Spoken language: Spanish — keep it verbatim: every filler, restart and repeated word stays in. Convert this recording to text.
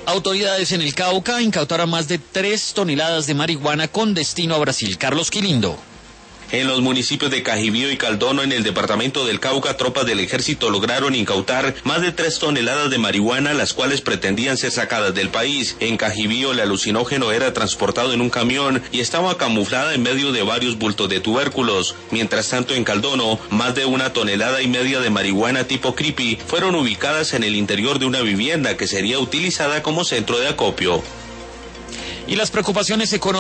Autoridades en el Cauca incautaron más de tres toneladas de marihuana con destino a Brasil. Carlos Quilindo. En los municipios de Cajibío y Caldono, en el departamento del Cauca, tropas del ejército lograron incautar más de tres toneladas de marihuana, las cuales pretendían ser sacadas del país. En Cajibío, el alucinógeno era transportado en un camión y estaba camuflada en medio de varios bultos de tubérculos. Mientras tanto, en Caldono, más de una tonelada y media de marihuana tipo creepy fueron ubicadas en el interior de una vivienda que sería utilizada como centro de acopio. Y las preocupaciones económicas